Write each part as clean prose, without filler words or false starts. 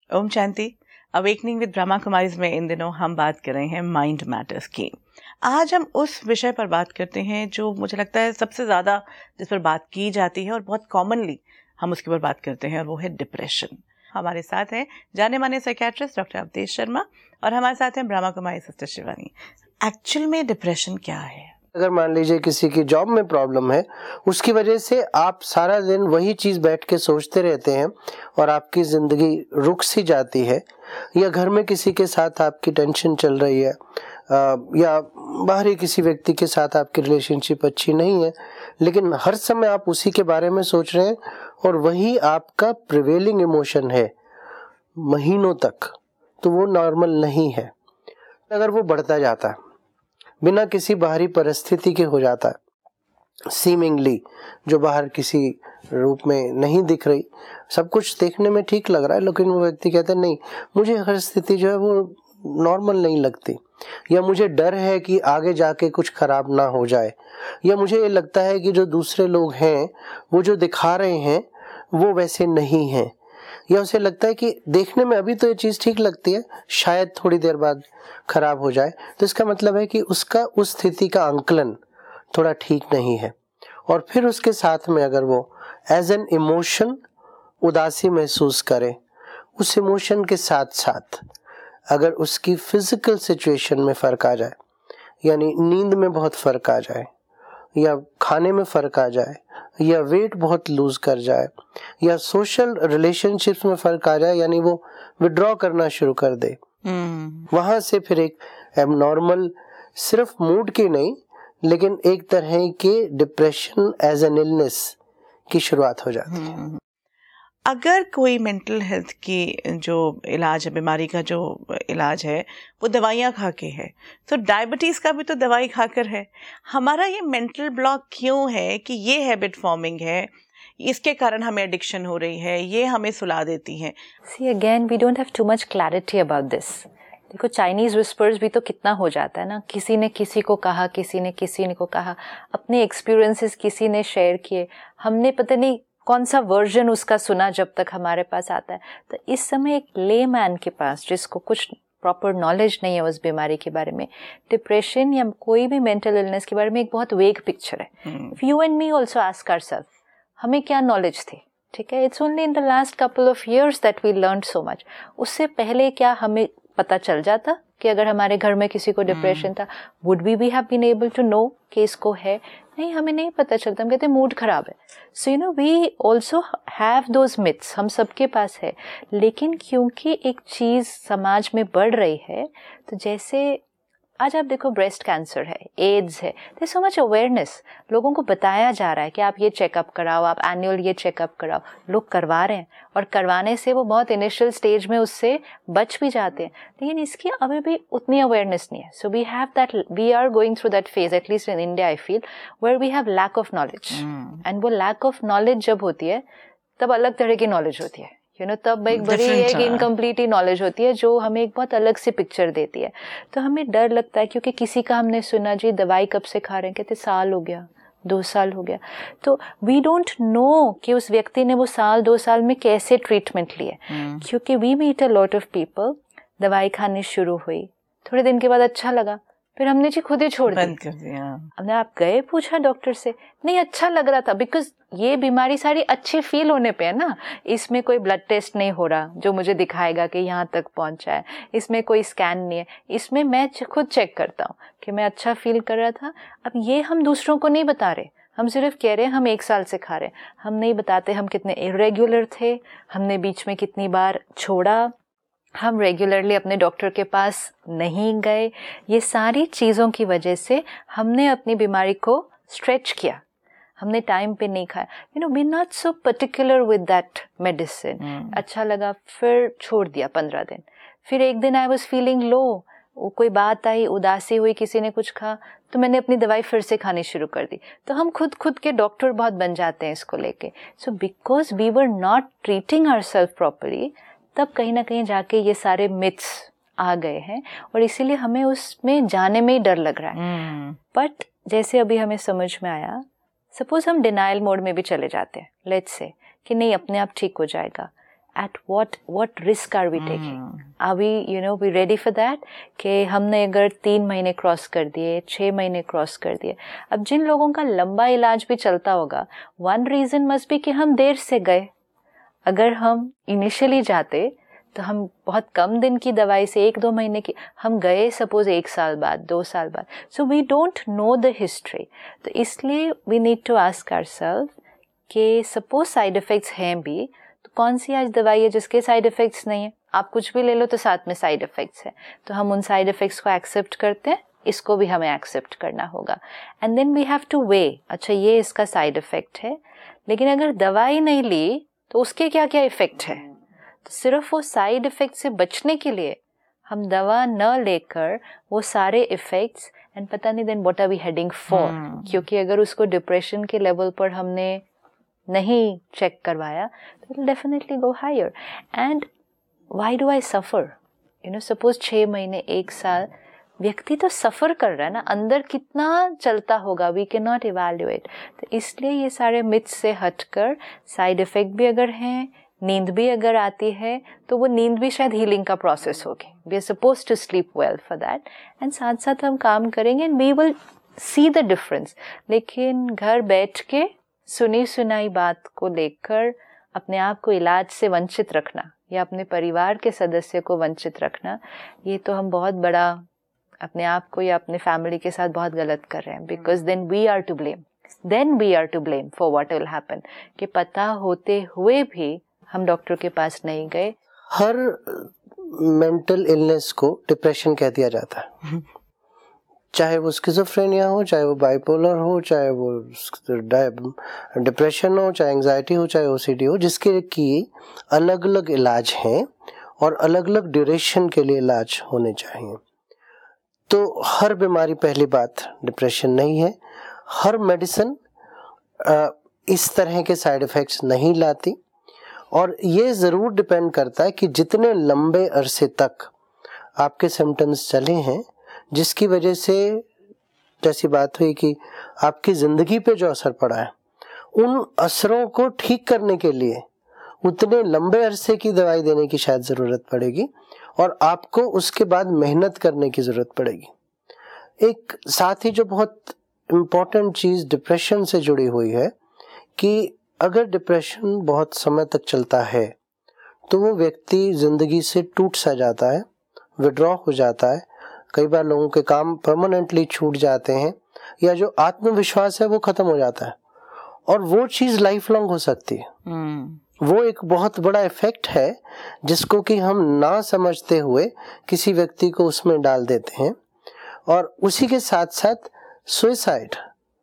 ओम शांति। Awakening with Brahma Kumaris में इन दिनों हम बात कर रहे हैं माइंड मैटर्स की। आज हम उस विषय पर बात करते हैं जो मुझे लगता है सबसे ज़्यादा जिस पर बात की जाती है और बहुत कॉमनली हम उसके ऊपर बात करते हैं, और वो है डिप्रेशन। हमारे साथ हैं जाने माने साइकियाट्रिस्ट डॉक्टर अवधेश शर्मा, और हमारे साथ हैं ब्रह्मा कुमारी सिस्टर शिवानी। एक्चुअल में डिप्रेशन क्या है? अगर मान लीजिए किसी की जॉब में प्रॉब्लम है, उसकी वजह से आप सारा दिन वही चीज बैठ के सोचते रहते हैं और आपकी जिंदगी रुक सी जाती है, या घर में किसी के साथ आपकी टेंशन चल रही है, या बाहरी किसी व्यक्ति के साथ आपकी रिलेशनशिप अच्छी नहीं है, लेकिन हर समय आप उसी के बारे में सोच रहे हैं और वही आपका प्रिवेलिंग इमोशन है महीनों तक, तो वो नॉर्मल नहीं है। अगर वो बढ़ता जाता है बिना किसी बाहरी परिस्थिति के हो जाता है, सीमिंगली जो बाहर किसी रूप में नहीं दिख रही, सब कुछ देखने में ठीक लग रहा है, लेकिन वो व्यक्ति कहता है नहीं, मुझे हर स्थिति जो है वो नॉर्मल नहीं लगती, या मुझे डर है कि आगे जाके कुछ खराब ना हो जाए, या मुझे ये लगता है कि जो दूसरे लोग हैं वो जो दिखा रहे हैं वो वैसे नहीं हैं, या उसे लगता है कि देखने में अभी तो ये चीज़ ठीक लगती है, शायद थोड़ी देर बाद खराब हो जाए। तो इसका मतलब है कि उसका उस स्थिति का आंकलन थोड़ा ठीक नहीं है। और फिर उसके साथ में अगर वो एज एन इमोशन उदासी महसूस करे, उस इमोशन के साथ साथ अगर उसकी फिजिकल सिचुएशन में फ़र्क आ जाए, यानी नींद में बहुत फ़र्क आ जाए, या खाने में फ़र्क आ जाए, या वेट बहुत लूज कर जाए, या सोशल रिलेशनशिप्स में फ़र्क आ जाए, यानी वो विड्रॉ करना शुरू कर दे, वहाँ से फिर एक एबनॉर्मल, सिर्फ मूड की नहीं लेकिन एक तरह के डिप्रेशन एज एन इलनेस की शुरुआत हो जाती है। अगर कोई मेंटल हेल्थ की जो इलाज है, बीमारी का जो इलाज है, वो दवाइयाँ खा के है, तो डायबिटीज़ का भी तो दवाई खाकर है। हमारा ये मेंटल ब्लॉक क्यों है कि ये हैबिट फॉर्मिंग है, इसके कारण हमें एडिक्शन हो रही है, ये हमें सुला देती हैं। See again, we don't have too much clarity about this. देखो, चाइनीज विस्पर्स भी तो कितना हो जाता है ना, किसी ने किसी को कहा, किसी ने किसी को कहा, अपने एक्सपीरियंसेस किसी ने शेयर किए, हमने पता नहीं कौन सा वर्जन उसका सुना जब तक हमारे पास आता है। तो इस समय एक ले मैन के पास जिसको कुछ प्रॉपर नॉलेज नहीं है उस बीमारी के बारे में, डिप्रेशन या कोई भी मेंटल इलनेस के बारे में एक बहुत वेग पिक्चर है। If you and me also ask ourselves, हमें क्या नॉलेज थी? ठीक है, it's only in the last couple of years that we learn so much. उससे पहले क्या हमें पता चल जाता कि अगर हमारे घर में किसी को डिप्रेशन था, would we be have been able to know कि इसको है? नहीं, हमें नहीं पता चलता, हम कहते हैं मूड खराब है। So you know, we also have those myths, हम सबके पास है। लेकिन क्योंकि एक चीज़ समाज में बढ़ रही है, तो जैसे आज आप देखो ब्रेस्ट कैंसर है, एड्स है, देयर सो मच अवेयरनेस, लोगों को बताया जा रहा है कि आप ये चेकअप कराओ, आप एनुअल ये चेकअप कराओ, लोग करवा रहे हैं, और करवाने से वो बहुत इनिशियल स्टेज में उससे बच भी जाते हैं, लेकिन इसकी अभी भी उतनी अवेयरनेस नहीं है। So we have that, we are going through that phase, at least in India I feel, where we have lack of knowledge. And वो लैक ऑफ नॉलेज जब होती है तब अलग तरह की नॉलेज होती है, यू नो, तब एक बड़ी एक इनकम्प्लीट ही नॉलेज होती है जो हमें एक बहुत अलग सी पिक्चर देती है। तो हमें डर लगता है क्योंकि किसी का हमने सुना, जी दवाई कब से खा रहे हैं, कहते साल हो गया, 2 साल हो गया। तो वी डोंट नो कि उस व्यक्ति ने वो साल 2 साल में कैसे ट्रीटमेंट लिए, क्योंकि we meet a lot of people, दवाई खानी शुरू हुई, थोड़े दिन के बाद अच्छा लगा, फिर हमने जी खुद ही छोड़ दिया। हमने, आप गए पूछा डॉक्टर से, नहीं अच्छा लग रहा था, बिकॉज ये बीमारी सारी अच्छी फील होने पे है ना, इसमें कोई ब्लड टेस्ट नहीं हो रहा जो मुझे दिखाएगा कि यहाँ तक पहुँचा है, इसमें कोई स्कैन नहीं है, इसमें मैं खुद चेक करता हूँ कि मैं अच्छा फील कर रहा था। अब ये हम दूसरों को नहीं बता रहे, हम सिर्फ कह रहे हैं हम 1 साल से खा रहे हैं, हम नहीं बताते हम कितने इरेगुलर थे, हमने बीच में कितनी बार छोड़ा, हम रेगुलरली अपने डॉक्टर के पास नहीं गए। ये सारी चीज़ों की वजह से हमने अपनी बीमारी को स्ट्रेच किया, हमने टाइम पे नहीं खाया। You know, we not so particular with that medicine. अच्छा लगा, फिर छोड़ दिया 15 दिन, फिर एक दिन आई वॉज फीलिंग लो, कोई बात आई, उदासी हुई, किसी ने कुछ कहा, तो मैंने अपनी दवाई फिर से खानी शुरू कर दी। तो हम खुद के डॉक्टर बहुत बन जाते हैं इसको लेके। So because we were not treating ourselves properly, तब कहीं ना कहीं जाके ये सारे मिथ्स आ गए हैं, और इसीलिए हमें उसमें जाने में ही डर लग रहा है। बट जैसे अभी हमें समझ में आया, सपोज हम डिनाइल मोड में भी चले जाते हैं, लेट्स से कि नहीं अपने आप ठीक हो जाएगा, at what risk are we taking? Are we, we ready for that? कि हमने अगर 3 महीने क्रॉस कर दिए, 6 महीने क्रॉस कर दिए, अब जिन लोगों का लंबा इलाज भी चलता होगा, one reason must be कि हम देर से गए. अगर हम इनिशियली जाते तो हम बहुत कम दिन की दवाई से 1-2 महीने की, हम गए सपोज 1 साल बाद, 2 साल बाद, so we don't know the history. तो इसलिए we need to ask ourselves कि सपोज साइड इफेक्ट्स हैं भी, तो कौन सी आज दवाई है जिसके साइड इफेक्ट्स नहीं है? आप कुछ भी ले लो तो साथ में साइड इफेक्ट्स है, तो हम उन साइड इफेक्ट्स को एक्सेप्ट करते हैं, इसको भी हमें एक्सेप्ट करना होगा. And then we have to weigh, अच्छा ये इसका साइड इफेक्ट है, लेकिन अगर दवाई नहीं ली तो उसके क्या क्या इफेक्ट है. तो सिर्फ वो साइड इफेक्ट से बचने के लिए हम दवा न लेकर वो सारे इफेक्ट्स, एंड पता नहीं then what are we heading for. क्योंकि अगर उसको डिप्रेशन के लेवल पर हमने नहीं चेक करवाया तो definitely go higher. And why do I suffer? Suppose 6 महीने 1 साल व्यक्ति तो सफर कर रहा है ना, अंदर कितना चलता होगा, वी कैन नॉट इवैल्यूएट. तो इसलिए ये सारे मिथ्स से हटकर साइड इफेक्ट भी अगर हैं, नींद भी अगर आती है, तो वो नींद भी शायद हीलिंग का प्रोसेस होगी. We are suppose to sleep well for that, and साथ साथ हम काम करेंगे and we will see the difference. लेकिन घर बैठ के सुनी सुनाई बात को लेकर अपने आप को इलाज से वंचित रखना या अपने परिवार के सदस्य को वंचित रखना, ये तो हम बहुत बड़ा अपने आप को या अपने फैमिली के साथ बहुत गलत कर रहे हैं. Because then we are to blame for what will happen. कि पता होते हुए भी हम डॉक्टर के पास नहीं गए. हर मेंटल इलनेस को डिप्रेशन कह दिया जाता है. चाहे वो स्किज़ोफ्रेनिया हो, चाहे वो बाइपोलर हो, चाहे वो डिप्रेशन हो, चाहे एंजाइटी हो, चाहे ओसीडी हो, जिसके की अलग अलग इलाज हैं और अलग अलग ड्यूरेशन के लिए इलाज होने चाहिए. तो हर बीमारी, पहली बात, डिप्रेशन नहीं है. हर मेडिसिन इस तरह के साइड इफ़ेक्ट्स नहीं लाती. और ये ज़रूर डिपेंड करता है कि जितने लंबे अरसे तक आपके सिम्टम्स चले हैं, जिसकी वजह से जैसी बात हुई कि आपकी ज़िंदगी पे जो असर पड़ा है, उन असरों को ठीक करने के लिए उतने लंबे अरसे की दवाई देने की शायद ज़रूरत पड़ेगी और आपको उसके बाद मेहनत करने की ज़रूरत पड़ेगी. एक साथ ही जो बहुत इम्पोर्टेंट चीज़ डिप्रेशन से जुड़ी हुई है कि अगर डिप्रेशन बहुत समय तक चलता है तो वो व्यक्ति ज़िंदगी से टूट सा जाता है, विड्रॉ हो जाता है. कई बार लोगों के काम परमानेंटली छूट जाते हैं या जो आत्मविश्वास है वो ख़त्म हो जाता है. और वो चीज़ लाइफ लॉन्ग हो सकती है. वो एक बहुत बड़ा इफेक्ट है जिसको कि हम ना समझते हुए किसी व्यक्ति को उसमें डाल देते हैं. और उसी के साथ साथ सुसाइड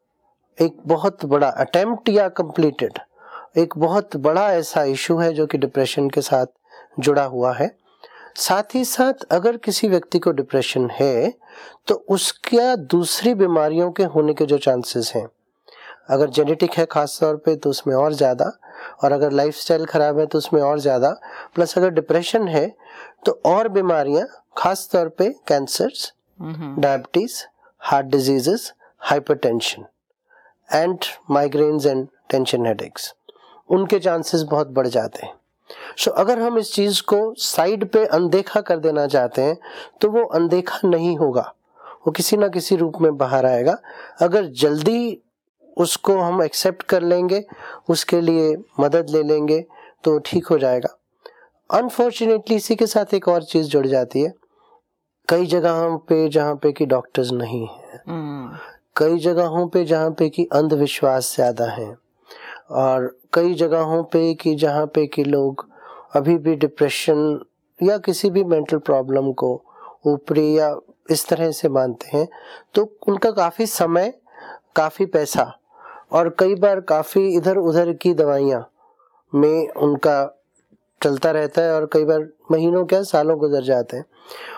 एक बहुत बड़ा अटेम्प्ट या कंप्लीटेड एक बहुत बड़ा ऐसा इशू है जो कि डिप्रेशन के साथ जुड़ा हुआ है. साथ ही साथ अगर किसी व्यक्ति को डिप्रेशन है तो उसका दूसरी बीमारियों के होने के जो चांसेस हैं, अगर जेनेटिक है खास तौर पे तो उसमें और ज़्यादा, और अगर लाइफस्टाइल खराब है तो उसमें और ज़्यादा, प्लस अगर डिप्रेशन है तो और बीमारियां, खास तौर पे cancers, diabetes, heart diseases, hypertension and migraines and tension headaches, उनके चांसेस बहुत बढ़ जाते हैं. सो अगर हम इस चीज़ को साइड पे अनदेखा कर देना चाहते हैं तो वो अनदेखा नहीं होगा, वो किसी ना किसी रूप में बाहर आएगा. अगर जल्दी उसको हम एक्सेप्ट कर लेंगे, उसके लिए मदद ले लेंगे तो ठीक हो जाएगा. अनफॉर्चुनेटली इसी के साथ एक और चीज़ जुड़ जाती है. कई जगहों पे जहाँ पे कि डॉक्टर्स नहीं हैं, कई जगहों पे जहाँ पे कि अंधविश्वास ज़्यादा है, और कई जगहों पे कि जहाँ पे कि लोग अभी भी डिप्रेशन या किसी भी मेंटल प्रॉब्लम को ऊपरी या इस तरह से मानते हैं, तो उनका काफ़ी समय, काफ़ी पैसा और कई बार काफ़ी इधर उधर की दवाइयाँ में उनका चलता रहता है और कई बार महीनों क्या सालों गुजर जाते हैं.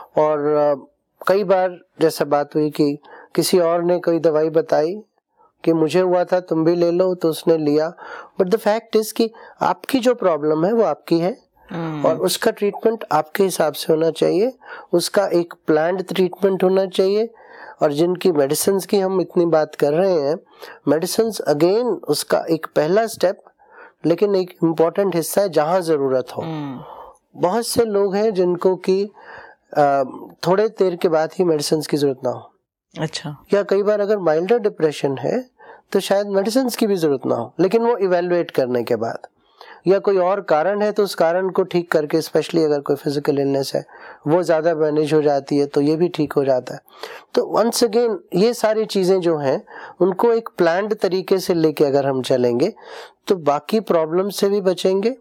और कई बार जैसा बात हुई कि किसी और ने कोई दवाई बताई कि मुझे हुआ था तुम भी ले लो, तो उसने लिया. बट द फैक्ट इज कि आपकी जो प्रॉब्लम है वो आपकी है और उसका ट्रीटमेंट आपके हिसाब से होना चाहिए, उसका एक प्लान्ड ट्रीटमेंट होना चाहिए. और जिनकी मेडिसिन्स की हम इतनी बात कर रहे हैं, मेडिसिन्स अगेन उसका एक पहला स्टेप लेकिन एक इम्पोर्टेंट हिस्सा है जहाँ ज़रूरत हो। बहुत से लोग हैं जिनको कि थोड़े देर के बाद ही मेडिसिन की ज़रूरत ना हो। अच्छा। या कई बार अगर माइल्डर डिप्रेशन है तो शायद मेडिसिन की भी ज़रूरत ना हो, लेकिन वो इवेलुएट करने के बाद, या कोई और कारण है तो उस कारण को ठीक करके, स्पेशली अगर कोई फिजिकल इलनेस है वो ज़्यादा मैनेज हो जाती है तो ये भी ठीक हो जाता है। तो वंस अगेन ये सारी चीज़ें जो हैं उनको एक प्लान्ड तरीके से लेके अगर हम चलेंगे तो बाकी प्रॉब्लम से भी बचेंगे,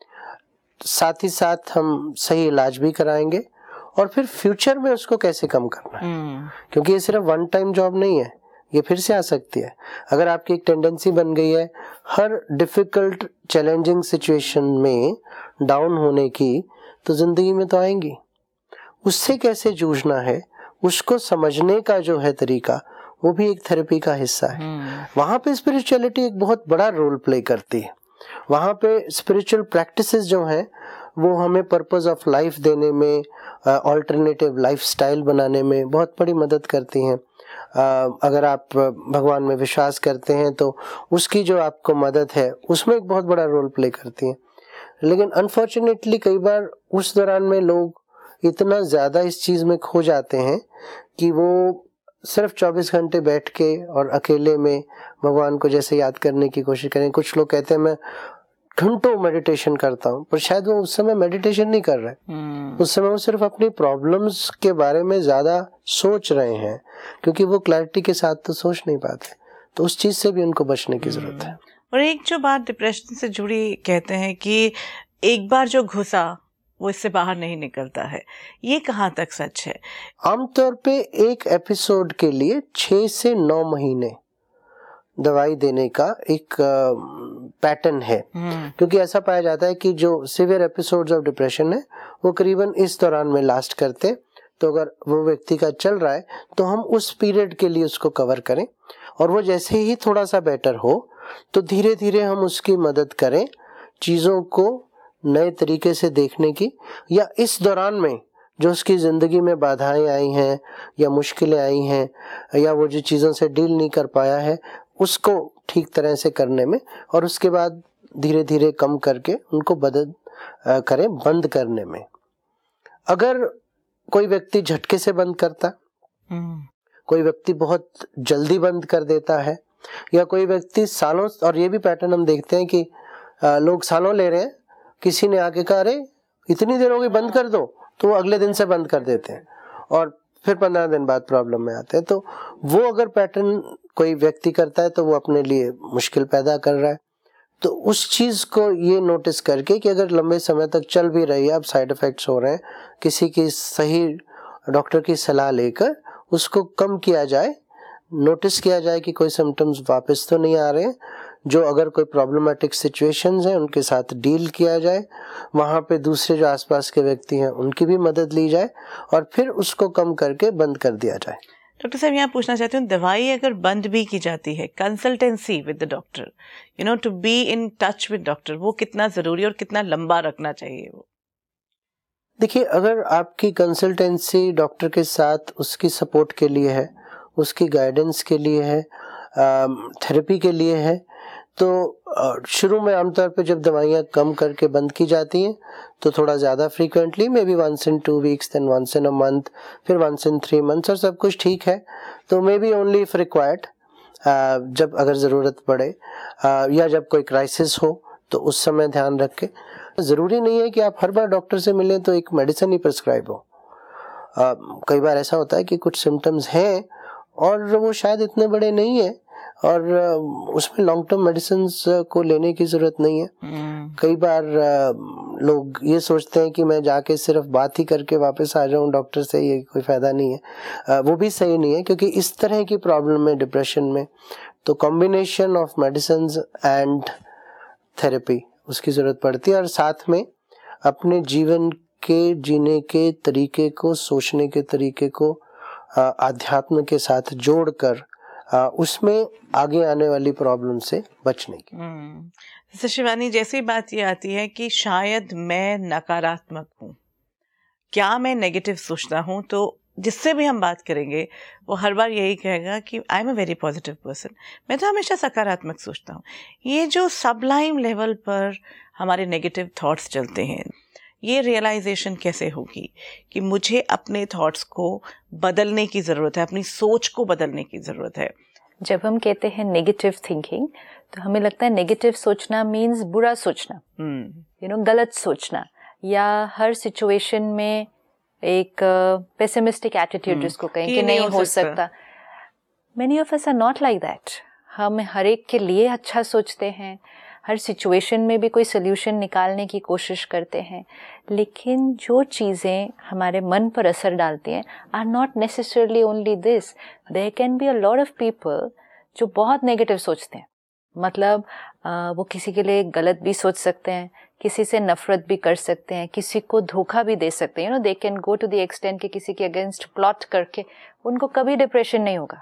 साथ ही साथ हम सही इलाज भी कराएंगे और फिर फ्यूचर में उसको कैसे कम करना है। क्योंकि ये सिर्फ वन टाइम जॉब नहीं है, ये फिर से आ सकती है। अगर आपकी एक टेंडेंसी बन गई है हर डिफिकल्ट चैलेंजिंग सिचुएशन में डाउन होने की, तो जिंदगी में तो आएंगी। उससे कैसे जूझना है, उसको समझने का जो है तरीका, वो भी एक थेरेपी का हिस्सा है। वहाँ पे स्पिरिचुअलिटी एक बहुत बड़ा रोल प्ले करती है। वहाँ पे स्पिरिचुअल प्रैक्टिसेस जो हैं वो हमें पर्पस ऑफ लाइफ देने में, ऑल्टरनेटिव लाइफस्टाइल बनाने में बहुत बड़ी मदद करती हैं। अगर आप भगवान में विश्वास करते हैं तो उसकी जो आपको मदद है उसमें एक बहुत बड़ा रोल प्ले करती हैं। लेकिन अनफॉर्चुनेटली कई बार उस दौरान में लोग इतना ज़्यादा इस चीज़ में खो जाते हैं कि वो सिर्फ 24 घंटे बैठ के और अकेले में भगवान को जैसे याद करने की कोशिश करें। कुछ लोग कहते हैं मैं घंटों मेडिटेशन करता हूँ, पर शायद वो उस समय मेडिटेशन नहीं कर रहे। उस समय वो सिर्फ अपनी प्रॉब्लम्स के बारे में ज़्यादा सोच रहे हैं, क्योंकि वो क्लैरिटी के साथ तो सोच नहीं पाते। तो उस चीज़ से भी उनको बचने की ज़रूरत है। और एक जो बात डिप्रेशन से जुड़ी कहते हैं कि एक बार जो घुसा वो इससे बाहर नहीं निकलता है, ये कहाँ तक सच है? आमतौर पे एक एपिसोड के लिए 6 से 9 महीने दवाई देने का एक पैटर्न है। क्योंकि ऐसा पाया जाता है कि जो सिवियर एपिसोड्स ऑफ डिप्रेशन है वो करीबन इस दौरान में लास्ट करते। तो अगर वो व्यक्ति का चल रहा है तो हम उस पीरियड के लिए उसको कवर करें, और वो जैसे ही थोड़ा सा बेटर हो तो धीरे धीरे हम उसकी मदद करें चीज़ों को नए तरीके से देखने की, या इस दौरान में जो उसकी ज़िंदगी में बाधाएं आई हैं या मुश्किलें आई हैं या वो जो चीज़ों से डील नहीं कर पाया है उसको ठीक तरह से करने में, और उसके बाद धीरे धीरे कम करके उनको बंद करने में। अगर कोई व्यक्ति झटके से बंद करता, कोई व्यक्ति बहुत जल्दी बंद कर देता है, या कोई व्यक्ति सालों, और ये भी पैटर्न हम देखते हैं कि लोग सालों ले रहे हैं, किसी ने आके कहा अरे इतनी देर हो गई बंद कर दो, तो वो अगले दिन से बंद कर देते हैं और फिर 15 दिन बाद प्रॉब्लम में आते हैं। तो वो अगर पैटर्न कोई व्यक्ति करता है तो वो अपने लिए मुश्किल पैदा कर रहा है। तो उस चीज़ को ये नोटिस करके कि अगर लंबे समय तक चल भी रही है, अब साइड इफ़ेक्ट्स हो रहे हैं, किसी की सही डॉक्टर की सलाह लेकर उसको कम किया जाए, नोटिस किया जाए कि कोई सिम्टम्स वापस तो नहीं आ रहे हैं। जो अगर कोई प्रॉब्लमेटिक सिचुएशंस हैं उनके साथ डील किया जाए, वहाँ पे दूसरे जो आसपास के व्यक्ति हैं उनकी भी मदद ली जाए और फिर उसको कम करके बंद कर दिया जाए। डॉक्टर साहब यहाँ पूछना चाहती हूँ, दवाई अगर बंद भी की जाती है, consultancy with the doctor, to be in touch with doctor, वो कितना ज़रूरी और कितना लंबा रखना चाहिए? वो देखिए, अगर आपकी कंसल्टेंसी डॉक्टर के साथ उसकी सपोर्ट के लिए है, उसकी गाइडेंस के लिए है, थेरेपी के लिए है, तो शुरू में आमतौर पे जब दवाइयाँ कम करके बंद की जाती हैं तो थोड़ा ज़्यादा frequently, maybe 1 in 2 weeks, then 1 in a month, फिर 1 in 3 months, और सब कुछ ठीक है तो maybe only if required, जब अगर ज़रूरत पड़े या जब कोई क्राइसिस हो तो उस समय ध्यान रख के। ज़रूरी नहीं है कि आप हर बार डॉक्टर से मिलें तो एक मेडिसिन ही प्रिस्क्राइब हो। कई बार ऐसा होता है कि कुछ सिम्टम्स हैं और वो शायद इतने बड़े नहीं है और उसमें लॉन्ग टर्म मेडिसिन को लेने की ज़रूरत नहीं है। कई बार लोग ये सोचते हैं कि मैं जाके सिर्फ बात ही करके वापस आ जाऊं डॉक्टर से, ये कोई फ़ायदा नहीं है। वो भी सही नहीं है, क्योंकि इस तरह की प्रॉब्लम में, डिप्रेशन में, तो combination of medicine and therapy उसकी ज़रूरत पड़ती है, और साथ में अपने जीवन के जीने के तरीके को, सोचने के तरीके को आध्यात्म के साथ जोड़कर उसमें आगे आने वाली प्रॉब्लम से बचने की। जैसे शिवानी, जैसी बात ये आती है कि शायद मैं नकारात्मक हूँ, क्या मैं नेगेटिव सोचता हूँ तो जिससे भी हम बात करेंगे वो हर बार यही कहेगा कि I am a very positive person, मैं तो हमेशा सकारात्मक सोचता हूँ। ये जो सबलाइम लेवल पर हमारे नेगेटिव थॉट्स चलते हैं, ये रियलाइजेशन कैसे होगी कि मुझे अपने थॉट्स को बदलने की ज़रूरत है, अपनी सोच को बदलने की ज़रूरत है। जब हम कहते हैं नेगेटिव थिंकिंग तो हमें लगता है नेगेटिव सोचना मीन्स बुरा सोचना, गलत सोचना, या हर सिचुएशन में एक पेसिमिस्टिक एटीट्यूड जिसको कहें कि नहीं हो सकता। Many of us are not like that. हम हर एक के लिए अच्छा सोचते हैं, हर सिचुएशन में भी कोई सोल्यूशन निकालने की कोशिश करते हैं, लेकिन जो चीज़ें हमारे मन पर असर डालती हैं are not necessarily only this. There can be a lot of people जो बहुत नेगेटिव सोचते हैं, मतलब वो किसी के लिए गलत भी सोच सकते हैं, किसी से नफरत भी कर सकते हैं, किसी को धोखा भी दे सकते हैं। They can go to the extent कि किसी के अगेंस्ट प्लॉट करके उनको कभी डिप्रेशन नहीं होगा।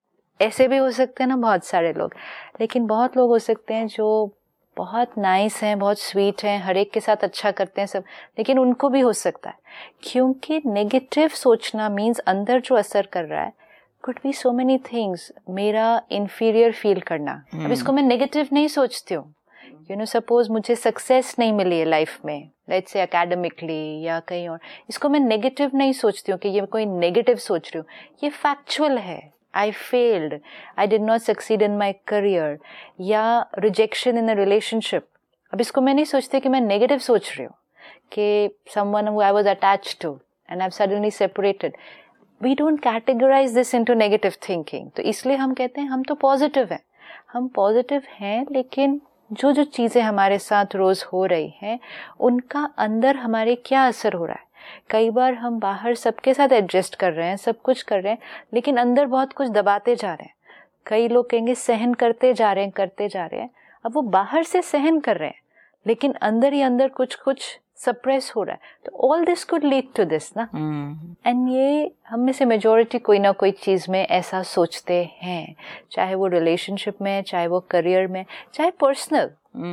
ऐसे भी हो सकते हैं ना बहुत सारे लोग। लेकिन बहुत लोग हो सकते हैं जो बहुत नाइस हैं, बहुत स्वीट हैं, हर एक के साथ अच्छा करते हैं सब, लेकिन उनको भी हो सकता है, क्योंकि नेगेटिव सोचना मीन्स अंदर जो असर कर रहा है could be so many things. मेरा इन्फीरियर फील करना, अब इसको मैं नेगेटिव नहीं सोचती हूँ। सपोज मुझे सक्सेस नहीं मिली है लाइफ में, लेट्स से एकेडमिकली या कहीं और, इसको मैं नेगेटिव नहीं सोचती हूँ कि ये कोई नेगेटिव सोच रही हूँ, ये फैक्चुअल है। I failed, I did not succeed in my career, या rejection in a relationship। अब इसको मैं नहीं सोचती कि मैं नेगेटिव सोच रही हूँ कि someone who I was attached to and I've suddenly separated। We don't categorize this into negative thinking। तो इसलिए हम कहते हैं हम तो पॉजिटिव हैं। हम पॉजिटिव हैं, लेकिन जो जो चीज़ें हमारे साथ रोज़ हो रही हैं उनका अंदर हमारे क्या असर हो रहा है। कई बार हम बाहर सबके साथ एडजस्ट कर रहे हैं, सब कुछ कर रहे हैं, लेकिन अंदर बहुत कुछ दबाते जा रहे हैं। कई लोग कहेंगे सहन करते जा रहे हैं। अब वो बाहर से सहन कर रहे हैं, लेकिन अंदर ही अंदर कुछ कुछ सप्रेस हो रहा है। तो all this could lead to this ना। एंड ये हम में से मेजॉरिटी कोई ना कोई चीज़ में ऐसा सोचते हैं, चाहे वो रिलेशनशिप में, चाहे वो करियर में, चाहे personal,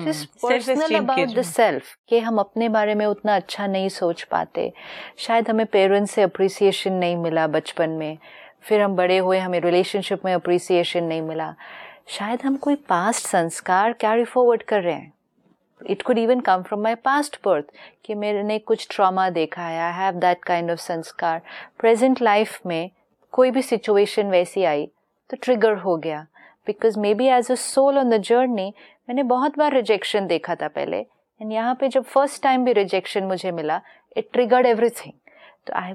personal about the self, कि हम अपने बारे में उतना अच्छा नहीं सोच पाते। शायद हमें पेरेंट्स से अप्रिसिएशन नहीं मिला बचपन में, फिर हम बड़े हुए हमें रिलेशनशिप में अप्रिसिएशन नहीं मिला। शायद हम कोई पास्ट संस्कार कैरी फॉरवर्ड कर रहे हैं। It could even come from my past birth, कि मैंने कुछ ट्रॉमा देखा है, I have that kind of sanskar. Present life में कोई भी सिचुएशन वैसी आई तो ट्रिगर हो गया, because maybe as a soul on the journey मैंने बहुत बार रिजेक्शन देखा था पहले, एंड यहाँ पे जब फर्स्ट टाइम भी रिजेक्शन मुझे मिला, इट ट्रिगर्ड एवरीथिंग। तो आई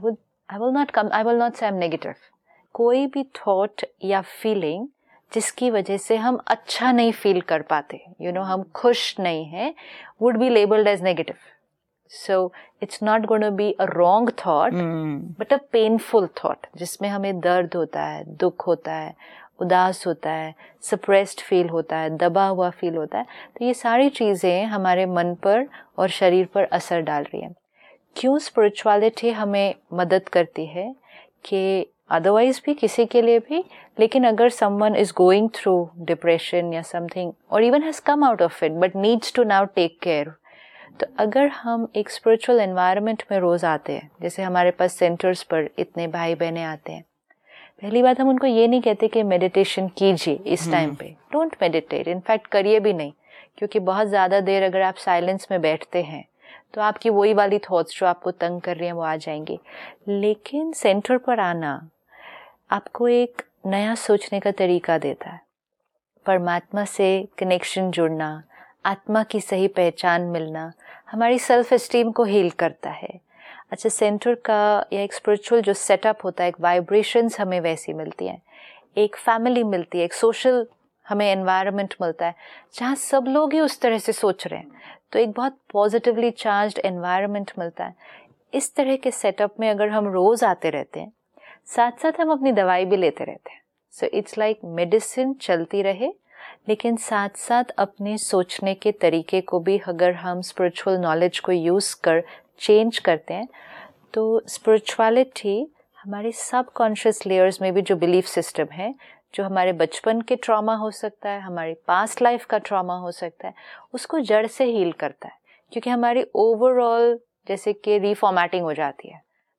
विल नॉट से आई एम नेगेटिव। कोई भी थॉट या फीलिंग जिसकी वजह से हम अच्छा नहीं फील कर पाते, हम खुश नहीं हैं, would be labelled as negative. So it's not going to be a wrong thought, but a painful thought, जिसमें हमें दर्द होता है, दुख होता है, उदास होता है, सप्रेस्ड फील होता है, दबा हुआ फील होता है। तो ये सारी चीज़ें हमारे मन पर और शरीर पर असर डाल रही हैं। क्यों स्पिरिचुअलिटी हमें मदद करती है कि अदरवाइज भी किसी के लिए भी, लेकिन अगर someone is going through depression या समथिंग, और even has come out of it but needs to now take care, तो अगर हम एक स्पिरिचुअल एनवायरनमेंट में रोज़ आते हैं, जैसे हमारे पास सेंटर्स पर इतने भाई बहनें आते हैं, पहली बात हम उनको ये नहीं कहते कि मेडिटेशन कीजिए इस टाइम पे, डोंट मेडिटेट, इनफैक्ट करिए भी नहीं, क्योंकि बहुत ज़्यादा देर अगर आप साइलेंस में बैठते हैं तो आपकी वही वाली थॉट्स जो आपको तंग कर रही हैं वो आ जाएंगी। लेकिन सेंटर पर आना आपको एक नया सोचने का तरीका देता है, परमात्मा से कनेक्शन जुड़ना, आत्मा की सही पहचान मिलना, हमारी सेल्फ एस्टीम को हील करता है। अच्छा, सेंटर का या एक स्पिरिचुअल जो सेटअप होता है, एक वाइब्रेशंस हमें वैसी मिलती हैं, एक फैमिली मिलती है, एक सोशल हमें एनवायरनमेंट मिलता है जहाँ सब लोग ही उस तरह से सोच रहे हैं, तो एक बहुत पॉजिटिवली चार्ज्ड एनवायरनमेंट मिलता है। इस तरह के सेटअप में अगर हम रोज़ आते रहते हैं, साथ साथ हम अपनी दवाई भी लेते रहते हैं, सो इट्स लाइक मेडिसिन चलती रहे, लेकिन साथ साथ अपने सोचने के तरीके को भी अगर हम स्पिरिचुअल नॉलेज को यूज़ कर चेंज करते हैं, तो स्पिरिचुअलिटी हमारे सबकॉन्शियस लेयर्स में भी जो बिलीफ सिस्टम है, जो हमारे बचपन के ट्रॉमा हो सकता है, हमारी पास्ट लाइफ का ट्रॉमा हो सकता है, उसको जड़ से हील करता है, क्योंकि हमारी ओवरऑल जैसे कि रीफॉर्मेटिंग हो जाती है।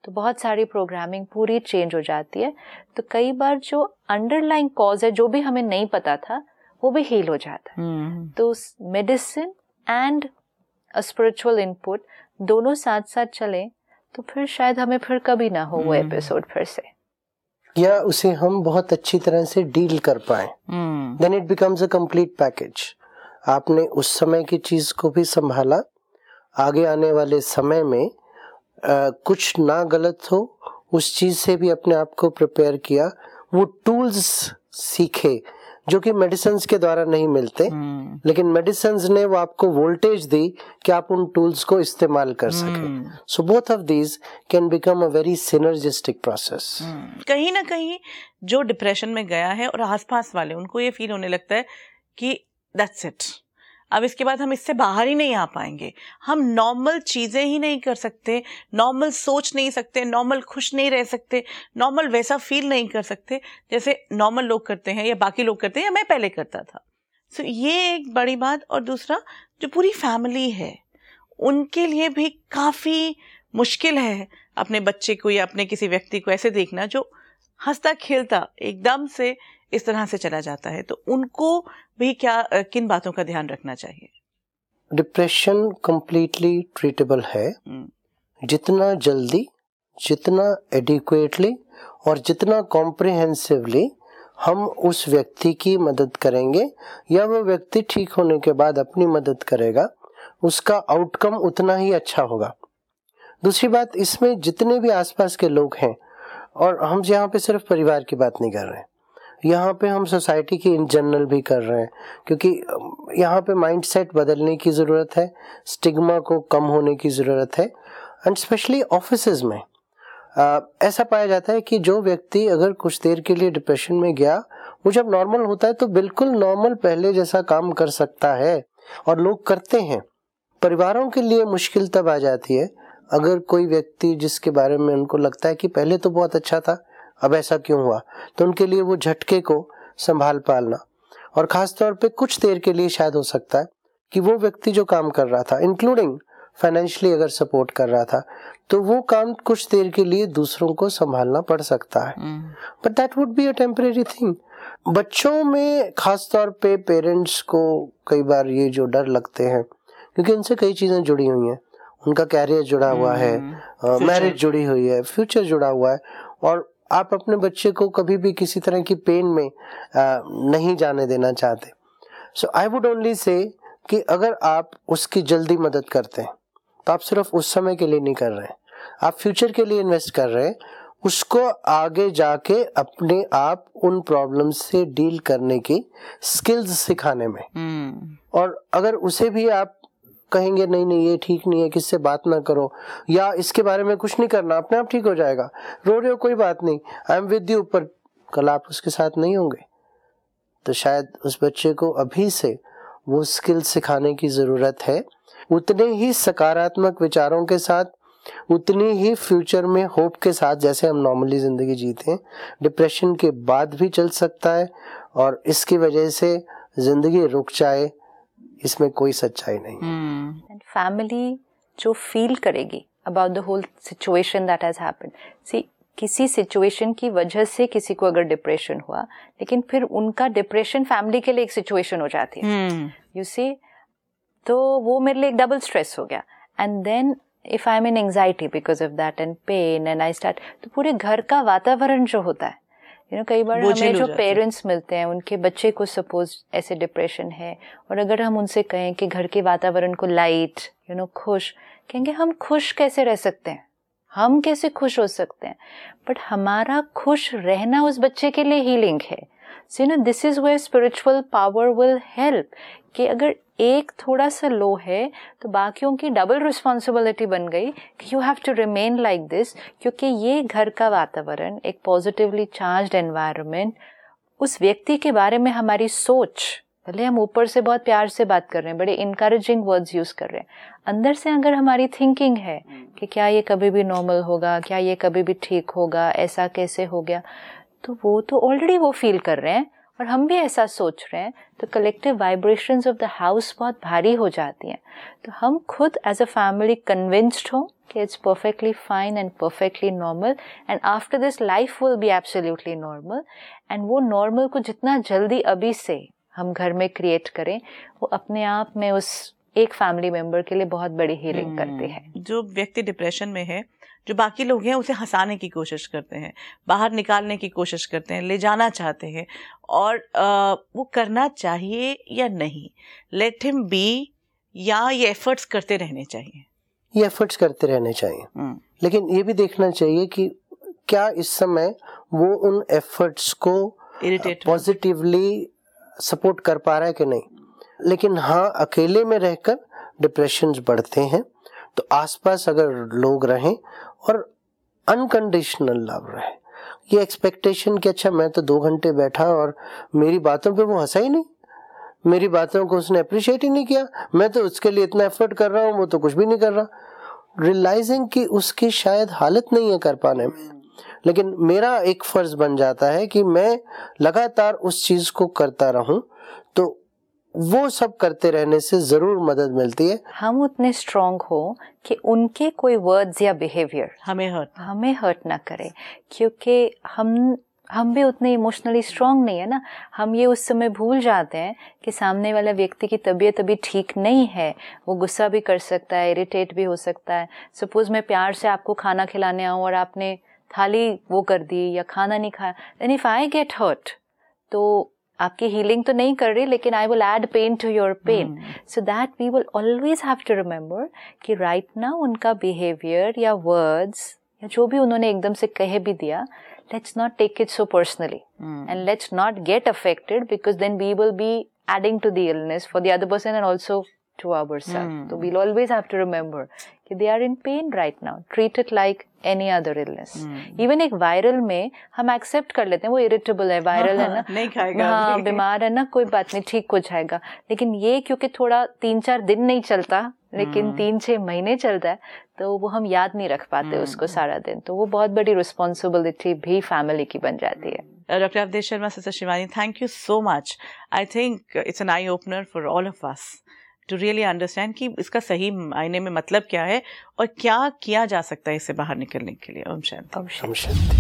तो बहुत सारी प्रोग्रामिंग पूरी चेंज हो जाती है। तो कई बार जो अंडरलाइंग कॉज है, जो भी हमें नहीं पता था, वो भी हील हो जाता है। तो medicine and a spiritual input दोनों साथ साथ चले तो फिर शायद हमें फिर कभी ना हो वो एपिसोड फिर से, या उसे हम बहुत अच्छी तरह से डील कर पाए। Then it becomes a complete package. आपने उस समय की चीज को भी संभाला, आगे आने वाले समय में कुछ ना गलत हो उस चीज से भी अपने आप को प्रिपेयर किया, वो टूल्स सीखे जो कि मेडिसिन के द्वारा नहीं मिलते, लेकिन मेडिसिन ने वो आपको वोल्टेज दी कि आप उन टूल्स को इस्तेमाल कर सके। So both of these can become a very synergistic process. कहीं ना कहीं जो डिप्रेशन में गया है और आसपास वाले, उनको ये फील होने लगता है कि दैट्स इट, अब इसके बाद हम इससे बाहर ही नहीं आ पाएंगे, हम नॉर्मल चीज़ें ही नहीं कर सकते, नॉर्मल सोच नहीं सकते, नॉर्मल खुश नहीं रह सकते, नॉर्मल वैसा फील नहीं कर सकते जैसे नॉर्मल लोग करते हैं या बाकी लोग करते हैं या मैं पहले करता था। सो ये एक बड़ी बात। और दूसरा, जो पूरी फैमिली है उनके लिए भी काफ़ी मुश्किल है अपने बच्चे को या अपने किसी व्यक्ति को ऐसे देखना जो हंसता खेलता एकदम से इस तरह से चला जाता है। तो उनको भी किन बातों का ध्यान रखना चाहिए? डिप्रेशन कंप्लीटली ट्रीटेबल है। जितना जल्दी, जितना एडिक्वेटली और जितना कॉम्प्रिहेंसिवली हम उस व्यक्ति की मदद करेंगे या वो व्यक्ति ठीक होने के बाद अपनी मदद करेगा, उसका आउटकम उतना ही अच्छा होगा। दूसरी बात, इसमें जितने भी आसपास के लोग हैं, और हम यहाँ पे सिर्फ परिवार की बात नहीं कर रहे हैं, यहाँ पे हम सोसाइटी की इन जनरल भी कर रहे हैं, क्योंकि यहाँ पे माइंडसेट बदलने की ज़रूरत है, स्टिग्मा को कम होने की ज़रूरत है। एंड स्पेशली ऑफिसेज में ऐसा पाया जाता है कि जो व्यक्ति अगर कुछ देर के लिए डिप्रेशन में गया, वो जब नॉर्मल होता है तो बिल्कुल नॉर्मल पहले जैसा काम कर सकता है, और लोग करते हैं। परिवारों के लिए मुश्किल तब आ जाती है अगर कोई व्यक्ति जिसके बारे में उनको लगता है कि पहले तो बहुत अच्छा था, अब ऐसा क्यों हुआ, तो उनके लिए वो झटके को संभाल पालना, और खास तौर पे कुछ देर के लिए शायद हो सकता है कि वो व्यक्ति जो काम कर रहा था, इंक्लूडिंग फाइनेंशियली अगर सपोर्ट कर रहा था, तो वो काम कुछ देर के लिए दूसरों को संभालना पड़ सकता है, but that would be a temporary thing. बच्चों में खास तौर पे पेरेंट्स को कई बार ये जो डर लगते हैं, क्योंकि उनसे कई चीजें जुड़ी हुई हैं, उनका कैरियर जुड़ा हुआ है, मैरिज जुड़ी हुई है, फ्यूचर जुड़ा हुआ है, और आप अपने बच्चे को कभी भी किसी तरह की पेन में नहीं जाने देना चाहते। सो आई वुड ओनली से कि अगर आप उसकी जल्दी मदद करते हैं तो आप सिर्फ उस समय के लिए नहीं कर रहे हैं, आप फ्यूचर के लिए इन्वेस्ट कर रहे हैं, उसको आगे जाके अपने आप उन प्रॉब्लम्स से डील करने की स्किल्स सिखाने में। और अगर उसे भी आप कहेंगे नहीं नहीं ये ठीक नहीं है, किससे बात ना करो, या इसके बारे में कुछ नहीं करना, अपने आप ठीक हो जाएगा, रो रहे हो कोई बात नहीं, आई एम विद यू, पर कल आप उसके साथ नहीं होंगे, तो शायद उस बच्चे को अभी से वो स्किल सिखाने की जरूरत है। उतने ही सकारात्मक विचारों के साथ, उतनी ही फ्यूचर में होप के साथ, जैसे हम नॉर्मली जिंदगी जीते हैं, डिप्रेशन के बाद भी चल सकता है, और इसकी वजह से जिंदगी रुक जाए, इसमें कोई सच्चाई नहीं। फैमिली जो फील करेगी about the whole situation that has happened, see किसी सिचुएशन की वजह से किसी को अगर डिप्रेशन हुआ, लेकिन फिर उनका डिप्रेशन फैमिली के लिए एक सिचुएशन हो जाती है, यू सी, तो वो मेरे लिए एक डबल स्ट्रेस हो गया। And then if I am in anxiety because of that and pain and I start, तो पूरे घर का वातावरण जो होता है, कई बार हमें जो पेरेंट्स मिलते हैं उनके बच्चे को सपोज ऐसे डिप्रेशन है, और अगर हम उनसे कहें कि घर के वातावरण को लाइट खुश, कहेंगे हम खुश कैसे रह सकते हैं, हम कैसे खुश हो सकते हैं, बट हमारा खुश रहना उस बच्चे के लिए हीलिंग है। So this is where spiritual power will help, कि अगर एक थोड़ा सा लो है तो बाकियों की डबल रिस्पॉन्सिबिलिटी बन गई कि you have to remain like this, क्योंकि ये घर का वातावरण, एक पॉजिटिवली चार्ज्ड एनवायरनमेंट, उस व्यक्ति के बारे में हमारी सोच, भले हम ऊपर से बहुत प्यार से बात कर रहे हैं, बड़े इनकरेजिंग वर्ड्स यूज कर रहे हैं, अंदर से अगर हमारी थिंकिंग है कि क्या ये कभी भी नॉर्मल होगा, क्या ये कभी भी ठीक होगा, ऐसा कैसे हो गया, तो वो तो ऑलरेडी वो फील कर रहे हैं और हम भी ऐसा सोच रहे हैं, तो collective vibrations of the house बहुत भारी हो जाती हैं। तो हम खुद एज अ फैमिली कन्विंस्ड हो कि it's perfectly fine and perfectly normal and after this life will be absolutely normal and वो normal को जितना जल्दी अभी से हम घर में create करें वो अपने आप में उस एक फैमिली मेंबर के लिए बहुत बड़ी हीलिंग करते हैं। जो व्यक्ति डिप्रेशन में है, जो बाकी लोग हैं उसे हंसाने की कोशिश करते हैं, बाहर निकालने की कोशिश करते हैं, ले जाना चाहते हैं और वो करना चाहिए या नहीं, लेट हिम बी, या ये एफर्ट्स करते रहने चाहिए? ये एफर्ट्स करते रहने चाहिए, लेकिन ये भी देखना चाहिए कि क्या इस समय वो उन एफर्ट्स को पॉजिटिवली सपोर्ट कर पा रहा है कि नहीं। लेकिन हाँ, अकेले में रहकर डिप्रेशंस बढ़ते हैं, तो आसपास अगर लोग रहें और अनकंडीशनल लव रहे, ये एक्सपेक्टेशन कि अच्छा मैं तो 2 घंटे बैठा और मेरी बातों पे वो हंसा ही नहीं, मेरी बातों को उसने अप्रिशिएट ही नहीं किया, मैं तो उसके लिए इतना एफर्ट कर रहा हूँ, वो तो कुछ भी नहीं कर रहा, रियलाइजिंग कि उसकी शायद हालत नहीं है कर पाने में। लेकिन मेरा एक फर्ज बन जाता है कि मैं लगातार उस चीज को करता रहूं, तो वो सब करते रहने से जरूर मदद मिलती है। हम उतने स्ट्रॉन्ग हो कि उनके कोई वर्ड्स या बिहेवियर हमें हर्ट ना करे, क्योंकि हम भी उतने इमोशनली स्ट्रॉन्ग नहीं है ना। हम ये उस समय भूल जाते हैं कि सामने वाला व्यक्ति की तबीयत अभी ठीक नहीं है, वो गुस्सा भी कर सकता है, इरिटेट भी हो सकता है। सपोज मैं प्यार से आपको खाना खिलाने आऊँ और आपने थाली वो कर दी या खाना नहीं खाया, then if I get hurt तो आपकी हीलिंग तो नहीं कर रही, लेकिन I will add pain to your pain. So that we will always have to remember कि राइट नाउ उनका बिहेवियर या वर्ड्स या जो भी उन्होंने एकदम से कह भी दिया, let's not take it so personally and let's not get affected, because then we will be adding to the illness for the other person and also to ourselves. So we'll always have to remember कि they are in pain right now. Treat it like any other illness. Even एक viral में हम accept कर लेते हैं वो irritable है, viral है ना, नहीं खाएगा, हाँ बीमार है ना, कोई बात नहीं, ठीक हो जाएगा। लेकिन ये क्योंकि थोड़ा 3-4 दिन नहीं चलता, लेकिन 3-6 महीने चलता है, तो वो हम याद नहीं रख पाते उसको सारा दिन, तो वो बहुत बड़ी रिस्पॉन्सिबिलिटी भी फैमिली की बन जाती है। Doctor Awadhesh Sharma, sister Shivani, thank you so much. I think it's an eye opener for all of us to really understand कि इसका सही मायने में मतलब क्या है और क्या किया जा सकता है इससे बाहर निकलने के लिए। Om Shanti. Om Shanti.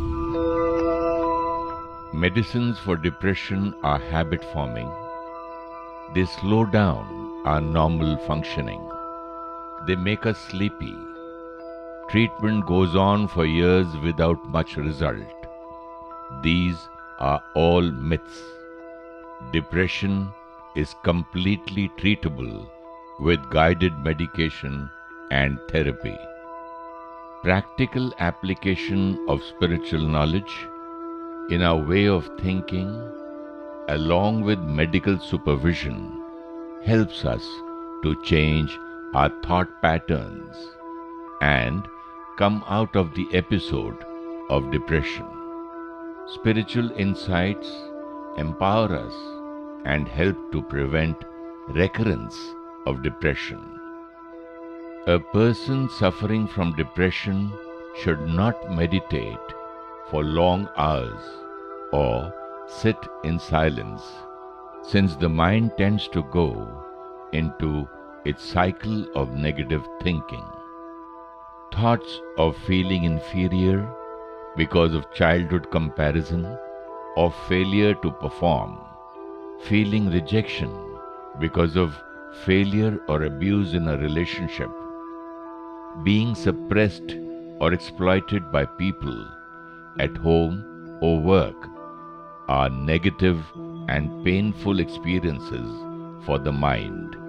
Medicines for depression are habit forming. They slow down our normal functioning. They make us sleepy. Treatment goes on for years without much result. These are all myths. Depression is completely treatable with guided medication and therapy. Practical application of spiritual knowledge in our way of thinking, along with medical supervision, helps us to change our thought patterns and come out of the episode of depression. Spiritual insights empower us and help to prevent recurrence of depression. A person suffering from depression should not meditate for long hours or sit in silence, since the mind tends to go into its cycle of negative thinking. Thoughts of feeling inferior because of childhood comparison or failure to perform, feeling rejection because of failure or abuse in a relationship, being suppressed or exploited by people at home or work are negative and painful experiences for the mind.